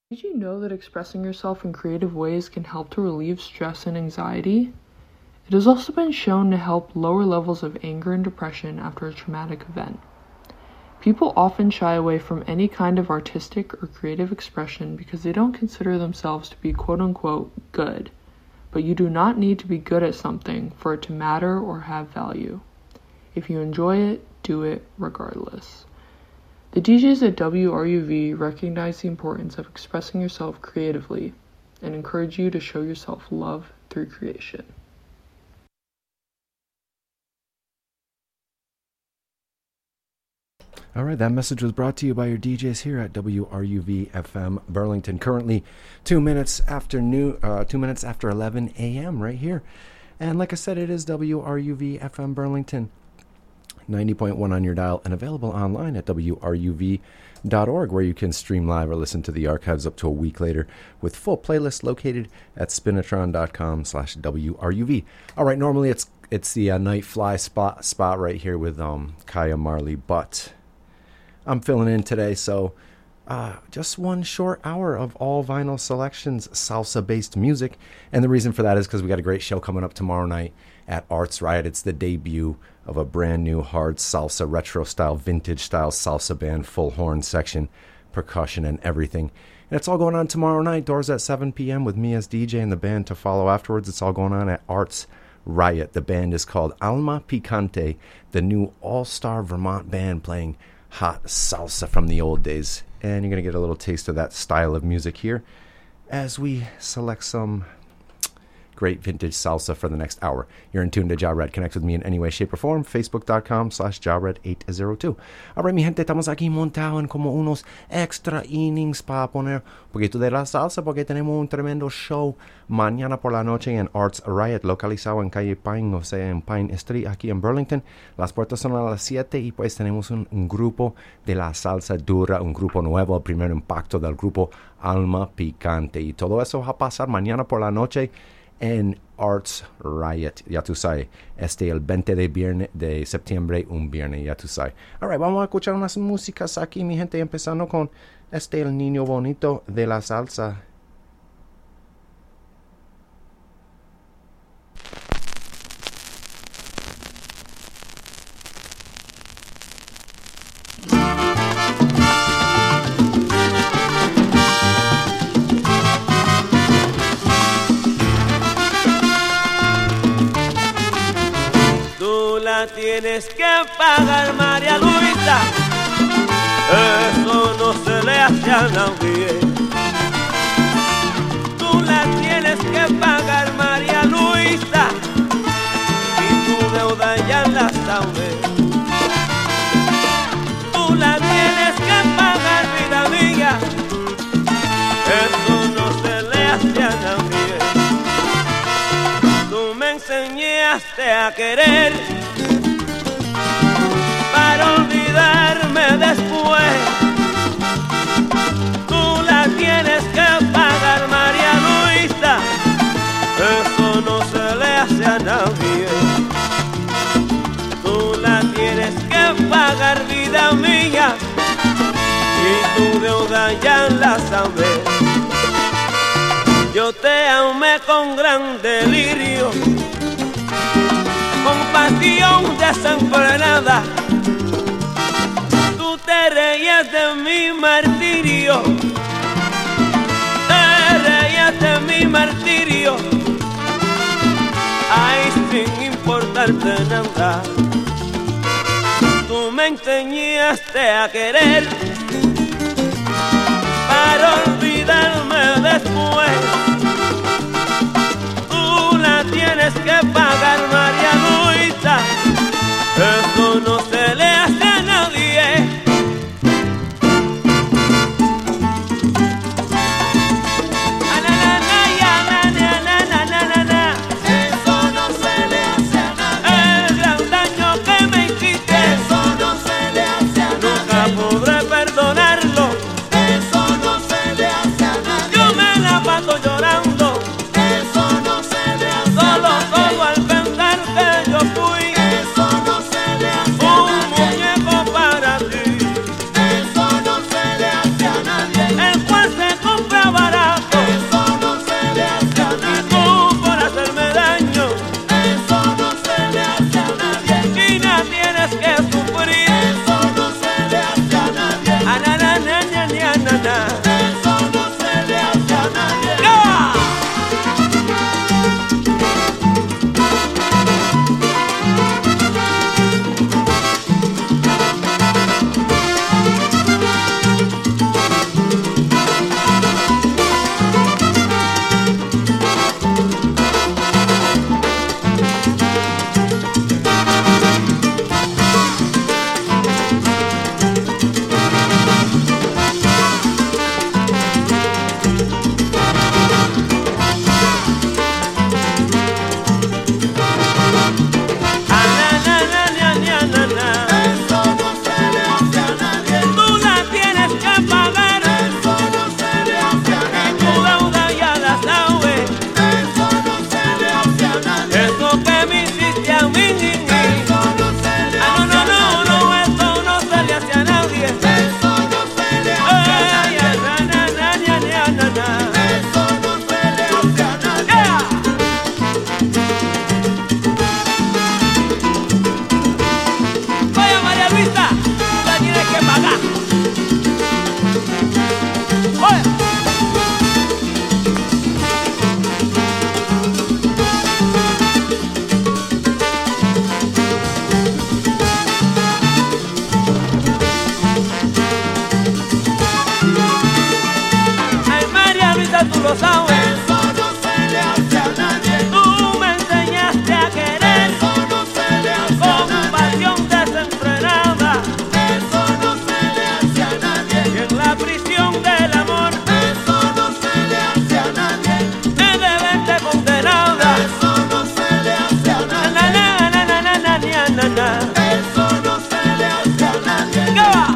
Did you know that expressing yourself in creative ways can help to relieve stress and anxiety? It has also been shown to help lower levels of anger and depression after a traumatic event. People often shy away from any kind of artistic or creative expression because they don't consider themselves to be quote-unquote good. But you do not need to be good at something for it to matter or have value. If you enjoy it, do it regardless. The DJs at WRUV recognize the importance of expressing yourself creatively and encourage you to show yourself love through creation. All right, that message was brought to you by your DJs here at WRUV FM Burlington. Currently, 2 minutes after 11 a.m. right here. And like I said, it is WRUV FM Burlington, 90.1 on your dial, and available online at WRUV.org, where you can stream live or listen to the archives up to a week later with full playlists located at spinatron.com/WRUV. All right, normally it's the Night Fly spot right here with Kaya Marley, but I'm filling in today, so just one short hour of all vinyl selections, salsa-based music. And the reason for that is because we got a great show coming up tomorrow night at Arts Riot. It's the debut of a brand new hard salsa, retro-style, vintage-style salsa band, full horn section, percussion, and everything. And it's all going on tomorrow night, doors at 7 p.m. with me as DJ and the band to follow afterwards. It's all going on at Arts Riot. The band is called Alma Picante, the new all-star Vermont band playing hot salsa from the old days. And you're going to get a little taste of that style of music here as we select some great vintage salsa for the next hour. You're in tune to Ja Red. Connect with me in any way, shape, or form. Facebook.com/JaRed802. All right, mi gente, estamos aquí montados en como unos extra innings para poner un poquito de la salsa porque tenemos un tremendo show mañana por la noche en Arts Riot, localizado en calle Pine, o sea, en Pine Street, aquí en Burlington. Las puertas son a las 7 y pues tenemos un grupo de la salsa dura, un grupo nuevo, el primer impacto del grupo Alma Picante. Y todo eso va a pasar mañana por la noche en Arts Riot, ya tú sabes, el 20 de septiembre, un viernes, ya tú sabes. Alright, vamos a escuchar unas músicas aquí, mi gente, empezando con el niño bonito de la salsa. Tienes que pagar, María Luisa, eso no se le hace a nadie. Tú la tienes que pagar, María Luisa, y tu deuda ya la sabes. Tú la tienes que pagar, vida mía, eso no se le hace a nadie. Tú me enseñaste a querer para olvidarme después. Tú la tienes que pagar, María Luisa, eso no se le hace a nadie. Tú la tienes que pagar, vida mía, y tu deuda ya la sabes. Yo te amé con gran delirio, con pasión desenfrenada. Tú te reías de mi martirio, te reías de mi martirio, ay, sin importarte nada. Tú me enseñaste a querer para olvidarme después. Tú la tienes que pagar, María Luisa, eso no se le hace a nadie. Eso no se le hace a nadie. El gran daño que me hiciste, Eso no se le hace a nadie. nunca podré perdonar. gozado. Eso no se le hace a nadie. Tú me enseñaste a querer Eso no se le hace a con nadie. pasión desenfrenada. Eso no se le hace a nadie. Y en la prisión del amor Eso no se le hace a nadie. he de verte condenada. Eso no se le hace a Na, nadie. na, na, na, na, na, na, na, na. Eso no se le hace a nadie. ¿Qué va?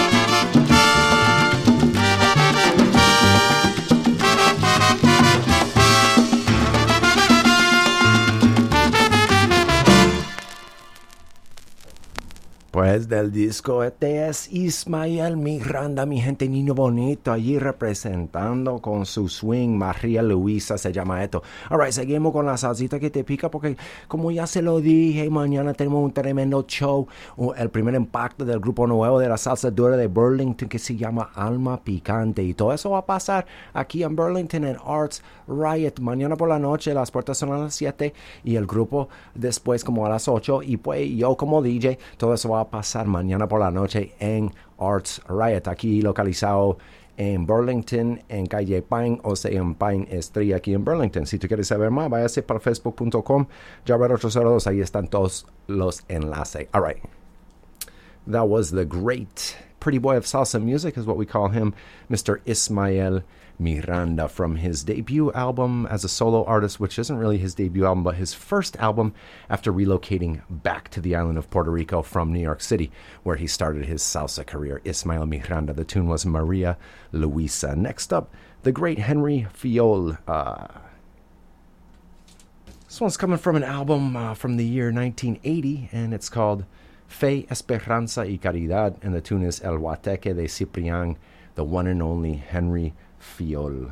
Pues del disco este es Ismael Miranda, mi gente, niño bonito, allí representando con su swing. María Luisa se llama esto. Alright, seguimos con la salsita que te pica porque como ya se lo dije, mañana tenemos un tremendo show, el primer impacto del grupo nuevo de la salsa dura de Burlington que se llama Alma Picante, y todo eso va a pasar aquí en Burlington en Arts Riot mañana por la noche. Las puertas son a las 7 y el grupo después como a las 8, y pues yo como DJ, todo eso va a pasar mañana por la noche en Arts Riot, aquí localizado en Burlington, en calle Pine, o sea, en Pine Street, aquí en Burlington. Si tú quieres saber más, váyase para facebook.com, Javier802, ahí están todos los enlaces. All right. That was the great pretty boy of salsa music, is what we call him, Mr. Ismael Miranda, from his debut album as a solo artist, which isn't really his debut album, but his first album after relocating back to the island of Puerto Rico from New York City, where he started his salsa career. Ismael Miranda. The tune was Maria Luisa. Next up, the great Henry Fiol. This one's coming from an album from the year 1980, and it's called Fe, Esperanza y Caridad, and the tune is El Guateque de Ciprián, the one and only Henry Fiol.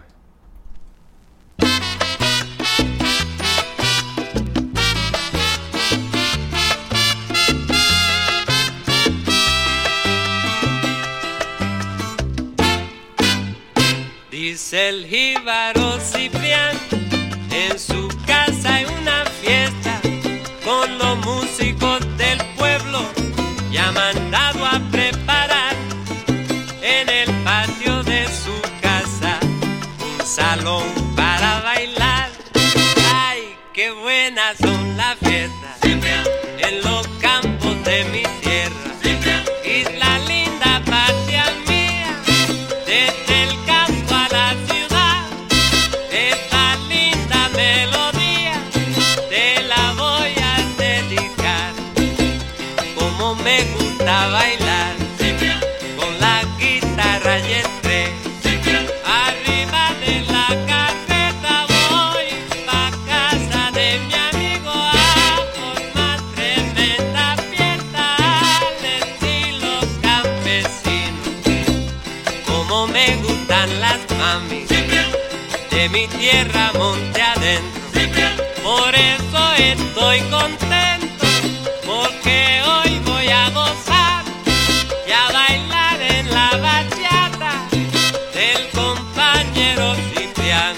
Dice el jíbaro Ciprián, en su casa hay una fiesta con los músicos del pueblo, y ha mandado a preparar en el patio de su casa un salón para bailar. Ay, qué buenas son las fiestas en los campos de mi tierra. Isla linda, patria mía, desde el campo a la ciudad. Esta linda melodía te la voy a dedicar. Como me gusta bailar con la guitarra y el tren. Arriba de la carreta voy pa' casa de mi amigo a formar tremenda fiesta al estilo campesino. Como me gustan las mamis de mi tierra monte adentro. Por eso estoy contento, porque hoy voy a gozar y a bailar en la bachata del compañero Ciprián.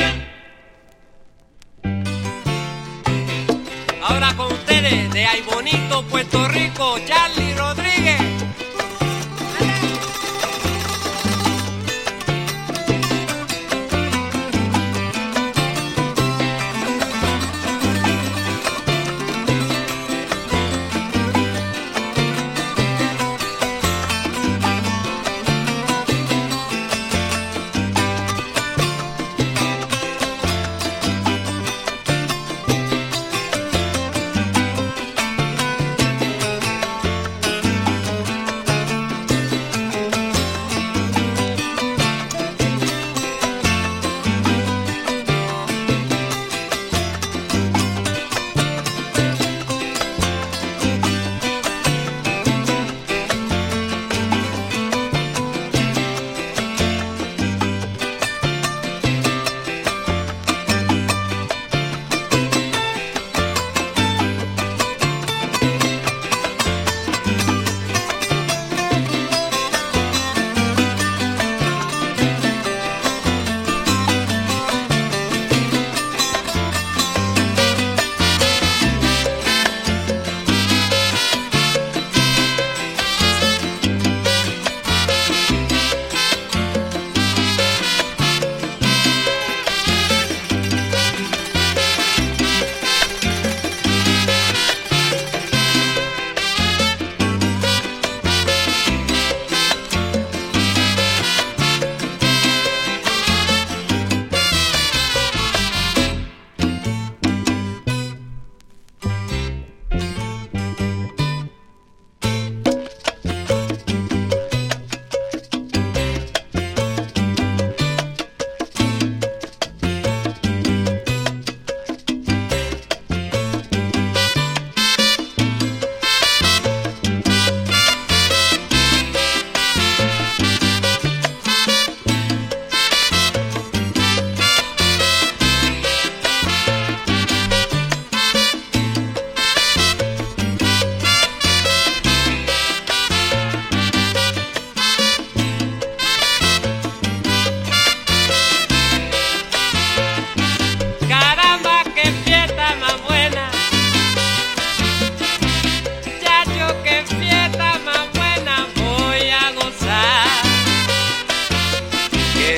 Ahora con ustedes, de Ay Bonito, Puerto Rico, Charlie Rodríguez.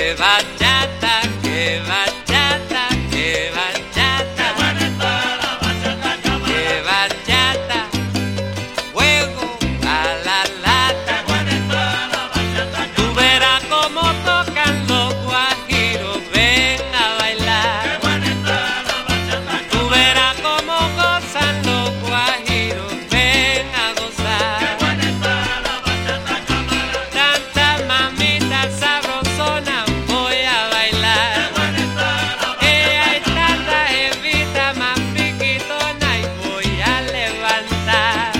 bachata, que bachata, que bachata. Qué buena está la bachata, cámara. Que bachata, fuego a la lata. Qué buena está la bachata, cámara. Tú verás cómo tocan los guajiros, ven a bailar. Qué buena está la bachata, cámara. Tú verás cómo gozan los guajiros, ven a gozar. Qué buena está la bachata, cámara. Tanta mamita sabrosona, voy a bailar. Qué buena está la bachata. Ella es tanta jevita más piquitona y voy a levantar.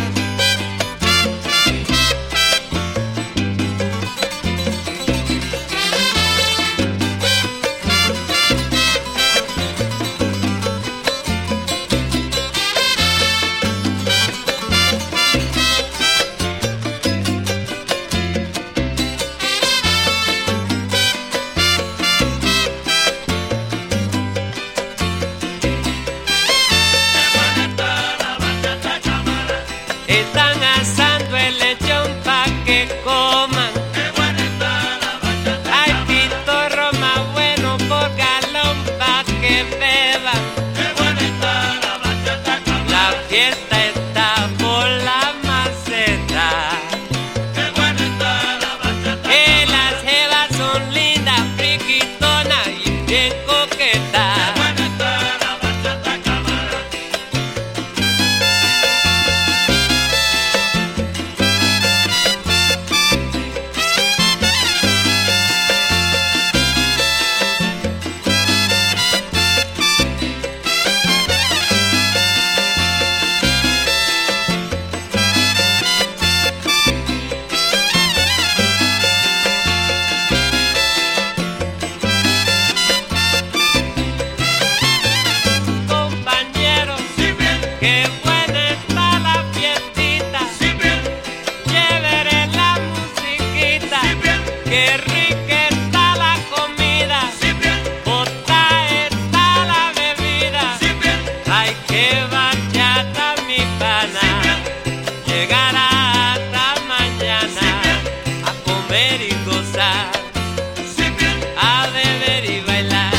Están asando el lechón pa' que coman. Qué buena está la bachata. Hay pitorro más bueno por galón pa' que beban. Qué buena está la bachata. La fiesta está por la maceta. Qué buena está la bachata. Las jevas son lindas, friquitonas y bien coquetas. Qué buena está la bachata, cámara. Compañeros, qué buena está la fiestita, chévere la musiquita, qué rica está la comida, bota está la bebida, ay qué bachata mi pana, llegará hasta mañana a comer y gozar, a beber y bailar.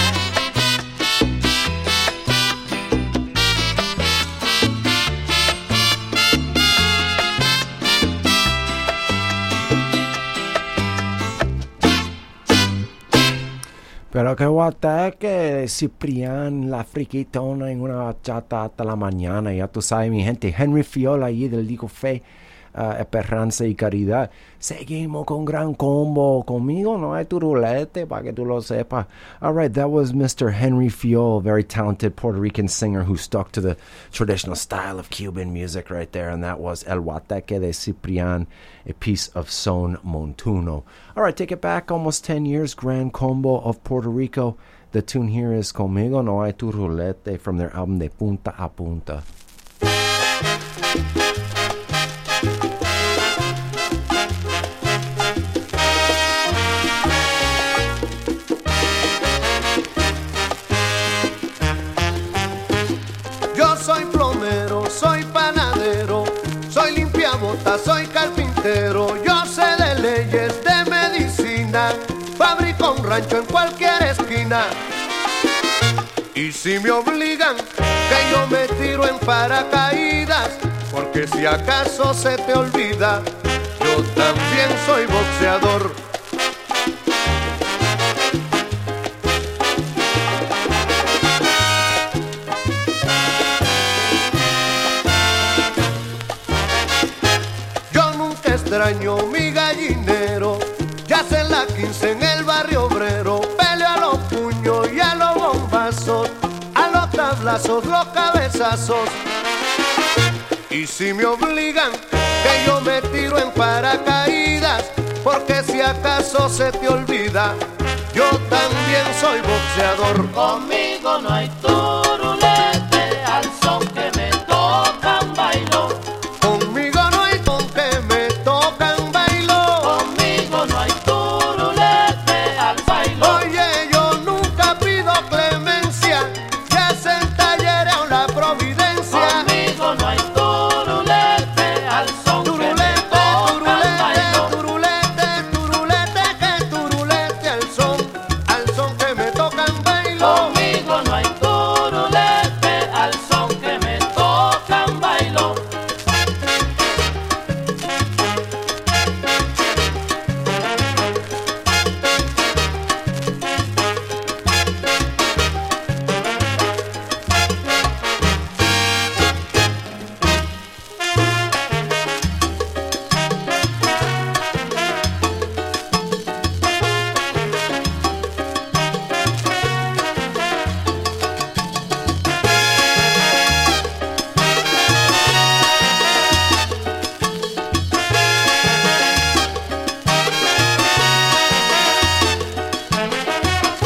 Pero qué guata que Ciprián, la friquitona en una bachata hasta la mañana. Ya tú sabes, mi gente. Henry Fiola allí del Digo Fe, Esperanza y Caridad. Seguimos con Gran Combo. Conmigo no hay turulete, para que tú lo sepas. All right, that was Mr. Henry Fiol, very talented Puerto Rican singer who stuck to the traditional style of Cuban music right there. And that was El Guateque de Ciprián, a piece of son montuno. All right, take it back almost 10 years. Gran Combo of Puerto Rico. The tune here is Conmigo No Hay Turulete from their album De Punta a Punta. Yo soy plomero, soy panadero, soy limpiabotas, soy carpintero. Yo sé de leyes, de medicina, fabrico un rancho en cualquier esquina. Y si me obligan, que yo me tiro en paracaídas, porque si acaso se te olvida, yo también soy boxeador. Extraño mi gallinero, ya sé la 15 en el barrio obrero. Peleo a los puños y a los bombazos, a los tablazos, los cabezazos. Y si me obligan, que yo me tiro en paracaídas, porque si acaso se te olvida, yo también soy boxeador. Conmigo no hay tú.